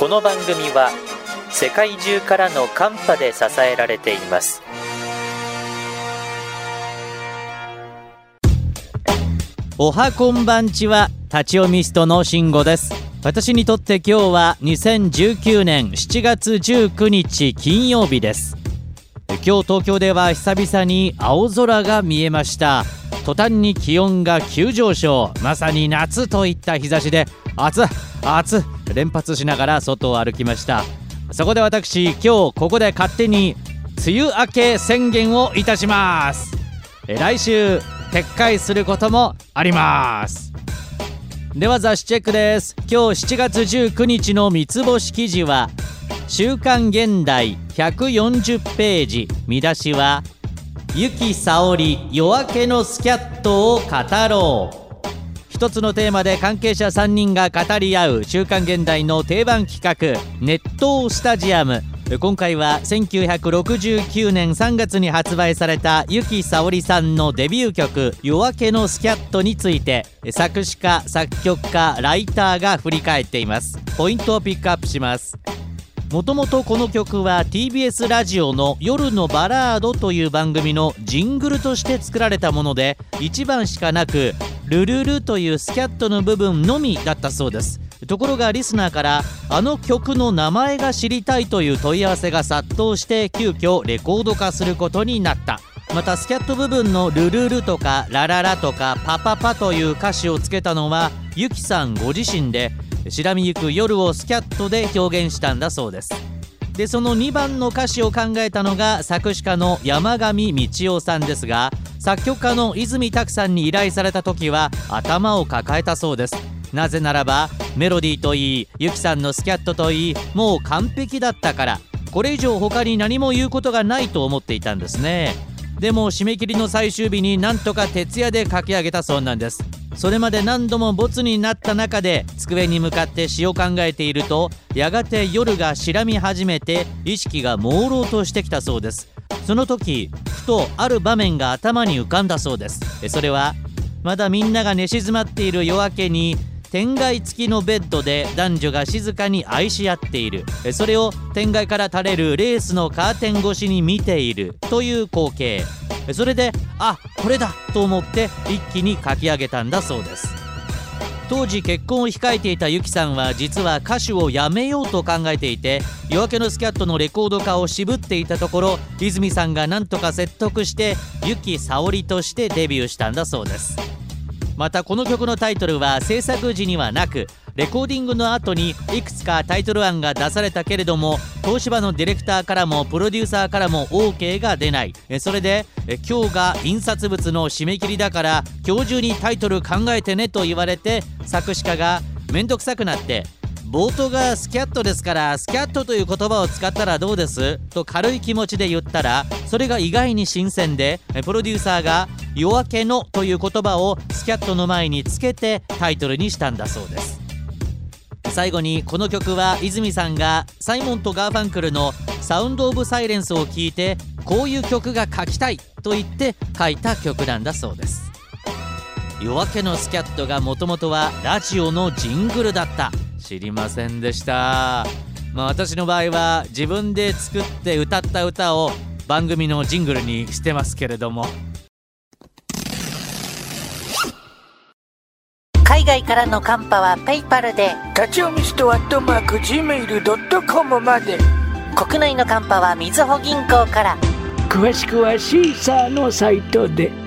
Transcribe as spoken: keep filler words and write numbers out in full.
この番組は世界中からのカンパで支えられています。 おはこんばんちは、立ち読みストの慎吾です。私にとって今日はにせんじゅうきゅうねんしちがつじゅうくにち金曜日です。今日東京では久々に青空が見えました。途端に気温が急上昇、まさに夏といった日差しで暑っ暑っ連発しながら外を歩きました。そこで私、今日ここで勝手に梅雨明け宣言をいたします。来週撤回することもあります。では雑誌チェックです。今日しちがつじゅうくにちの三つ星記事は週刊現代ひゃくよんじゅっページ、見出しは由紀さおり夜明けのスキャットを語ろう。一つのテーマで関係者さんにんが語り合う週刊現代の定番企画、熱湯スタジアム。今回はせんきゅうひゃくろくじゅうきゅうねんさんがつに発売された由紀さおりさんのデビュー曲夜明けのスキャットについて、作詞家、作曲家、ライターが振り返っています。ポイントをピックアップします。もともとこの曲は ティービーエス ラジオの夜のバラードという番組のジングルとして作られたもので、いちばんしかなくルルルというスキャットの部分のみだったそうです。ところがリスナーからあの曲の名前が知りたいという問い合わせが殺到して、急遽レコード化することになった。またスキャット部分のルルルとかラララとかパパパという歌詞をつけたのは由紀さんご自身で、白みゆく夜をスキャットで表現したんだそうです。でそのにばんの歌詞を考えたのが作詞家の山上道夫さんですが、作曲家の泉拓さんに依頼された時は頭を抱えたそうです。なぜならばメロディーといい、由紀さんのスキャットといい、もう完璧だったから、これ以上他に何も言うことがないと思っていたんですね。でも締め切りの最終日になんとか徹夜で書き上げたそうなんです。それまで何度もボツになった中で机に向かって詩を考えていると、やがて夜が白み始めて意識が朦朧としてきたそうです。その時ふとある場面が頭に浮かんだそうです。それはまだみんなが寝静まっている夜明けに、天蓋付きのベッドで男女が静かに愛し合っている、それを天蓋から垂れるレースのカーテン越しに見ているという光景。それであ、これだと思って一気に書き上げたんだそうです。当時結婚を控えていた由紀さんは実は歌手を辞めようと考えていて、夜明けのスキャットのレコード化を渋っていたところ、泉さんがなんとか説得して由紀さおりとしてデビューしたんだそうです。またこの曲のタイトルは制作時にはなく、レコーディングの後にいくつかタイトル案が出されたけれども、東芝のディレクターからもプロデューサーからも オーケー が出ない。それで今日が印刷物の締め切りだから今日中にタイトル考えてねと言われて、作詞家がめんどくさくなって冒頭がスキャットですからスキャットという言葉を使ったらどうですと軽い気持ちで言ったら、それが意外に新鮮で、プロデューサーが夜明けのという言葉をスキャットの前につけてタイトルにしたんだそうです。最後にこの曲は泉さんがサイモンとガーファンクルのサウンドオブサイレンスを聴いて、こういう曲が書きたいと言って書いた曲なんだそうです。夜明けのスキャットがもともとはラジオのジングルだった。知りませんでした。まあ私の場合は自分で作って歌った歌を番組のジングルにしてますけれども。 海外からのカンパはペイパルで、 立ち読みストアットマーク ジーメールドットコム まで。 国内のカンパはみずほ銀行から。 詳しくはシーサーのサイトで。